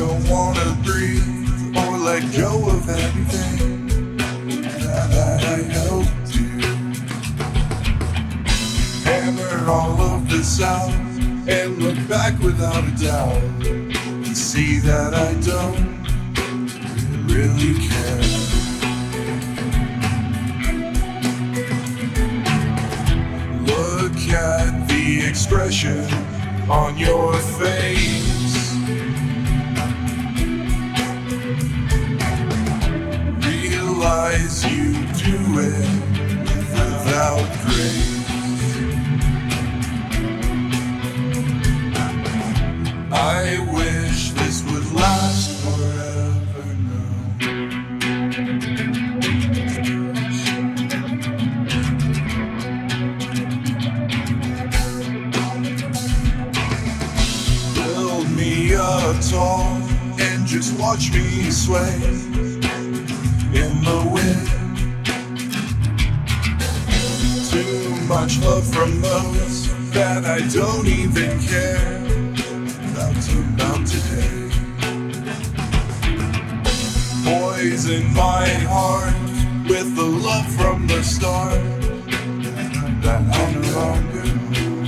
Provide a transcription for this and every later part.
don't wanna breathe or let go of anything that I held dear. Hammer all of this out and look back without a doubt and see that I don't really care. Look at the expression on your face. Realize you do it without grace. I wish this would last forever now. Build me up tall and just watch me sway in the wind. Too much love from those that I don't even care about today. Poison my heart with the love from the start that I no longer know.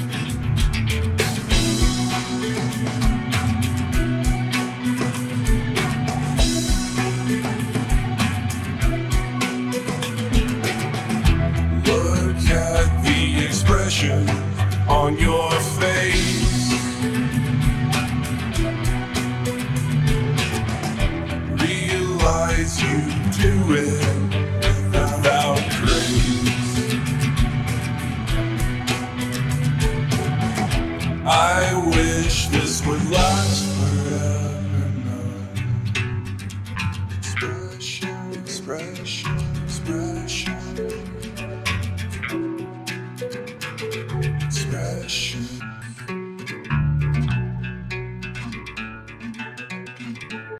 Look at the expression on your face. Realize you do it without grace. I wish this would last